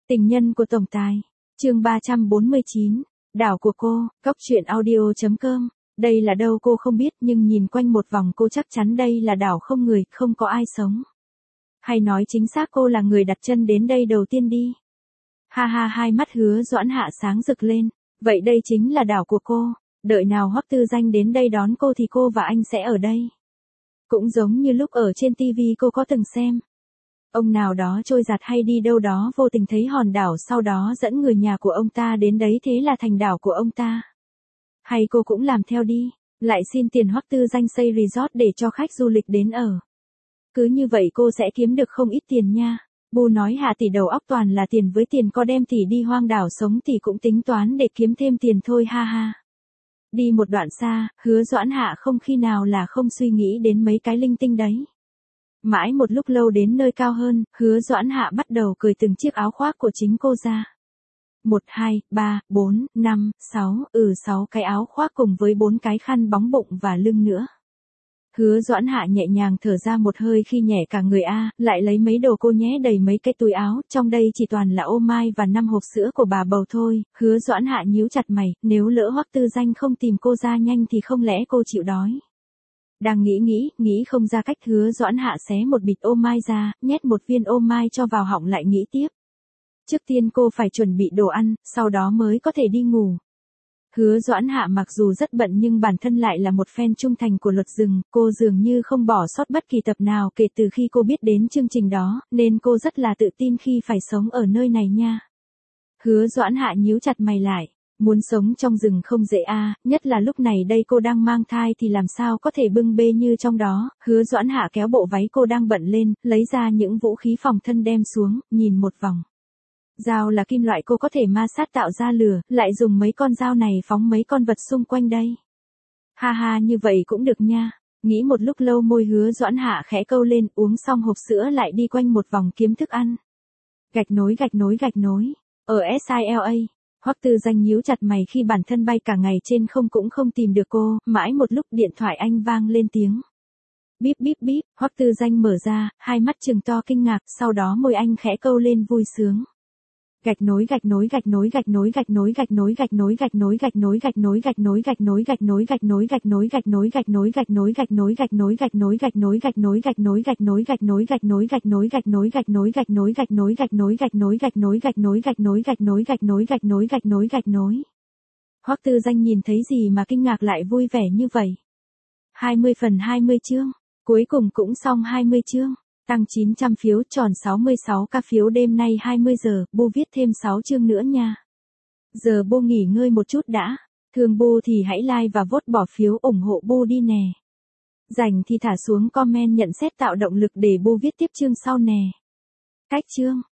Tình nhân của tổng tài. Chương 349. Đảo của cô, coctruyện audio.com. Đây là đâu cô không biết, nhưng nhìn quanh một vòng cô chắc chắn đây là đảo không người, không có ai sống. Hay nói chính xác cô là người đặt chân đến đây đầu tiên đi. Ha ha, hai mắt Hứa Doãn Hạ sáng rực lên. Vậy đây chính là đảo của cô. Đợi nào Hoắc Tư Danh đến đây đón cô thì cô và anh sẽ ở đây. Cũng giống như lúc ở trên TV cô có từng xem. Ông nào đó trôi giạt hay đi đâu đó vô tình thấy hòn đảo, sau đó dẫn người nhà của ông ta đến đấy, thế là thành đảo của ông ta. Hay cô cũng làm theo đi, lại xin tiền Hoắc Tư Danh xây resort để cho khách du lịch đến ở. Cứ như vậy cô sẽ kiếm được không ít tiền nha. Bu nói Hạ tỷ đầu óc toàn là tiền, với tiền có đem tỷ đi hoang đảo sống thì cũng tính toán để kiếm thêm tiền thôi, ha ha. Đi một đoạn xa, Hứa Doãn Hạ không khi nào là không suy nghĩ đến mấy cái linh tinh đấy. Mãi một lúc lâu đến nơi cao hơn, Hứa Doãn Hạ bắt đầu cởi từng chiếc áo khoác của chính cô ra. 1, 2, 3, 4, 5, 6, 6 cái áo khoác cùng với 4 cái khăn bóng bụng và lưng nữa. Hứa Doãn Hạ nhẹ nhàng thở ra một hơi khi nhẹ cả người lại lấy mấy đồ cô nhé đầy mấy cái túi áo, trong đây chỉ toàn là ô mai và 5 hộp sữa của bà bầu thôi. Hứa Doãn Hạ nhíu chặt mày, nếu lỡ Hoắc Tư Danh không tìm cô ra nhanh thì không lẽ cô chịu đói. Đang nghĩ không ra cách, Hứa Doãn Hạ xé một bịch ô mai ra, nhét một viên ô mai cho vào họng lại nghĩ tiếp. Trước tiên cô phải chuẩn bị đồ ăn, sau đó mới có thể đi ngủ. Hứa Doãn Hạ mặc dù rất bận nhưng bản thân lại là một fan trung thành của Luật Rừng, cô dường như không bỏ sót bất kỳ tập nào kể từ khi cô biết đến chương trình đó, nên cô rất là tự tin khi phải sống ở nơi này nha. Hứa Doãn Hạ nhíu chặt mày lại. Muốn sống trong rừng không dễ nhất là lúc này đây cô đang mang thai thì làm sao có thể bưng bê như trong đó. Hứa Doãn Hạ kéo bộ váy cô đang bận lên, lấy ra những vũ khí phòng thân đem xuống, nhìn một vòng. Dao là kim loại, cô có thể ma sát tạo ra lửa, lại dùng mấy con dao này phóng mấy con vật xung quanh đây. Ha ha, như vậy cũng được nha. Nghĩ một lúc lâu, môi Hứa Doãn Hạ khẽ câu lên, uống xong hộp sữa lại đi quanh một vòng kiếm thức ăn. Gạch nối. Ở SILA. Hoắc Tư Danh nhíu chặt mày khi bản thân bay cả ngày trên không cũng không tìm được cô, mãi một lúc điện thoại anh vang lên tiếng. Bíp bíp bíp, Hoắc Tư Danh mở ra, hai mắt trừng to kinh ngạc, sau đó môi anh khẽ câu lên vui sướng. Gạch nối. Hoắc Tư Danh nhìn thấy gì mà kinh ngạc lại vui vẻ như vậy? 20/20 chương, cuối cùng cũng xong 20 chương. Tăng 900 phiếu, tròn 66k phiếu, đêm nay 20 giờ, Bu viết thêm 6 chương nữa nha. Giờ Bu nghỉ ngơi một chút đã. Thương Bu thì hãy like và vote bỏ phiếu ủng hộ Bu đi nè. Rảnh thì thả xuống comment nhận xét tạo động lực để Bu viết tiếp chương sau nè. Cách chương.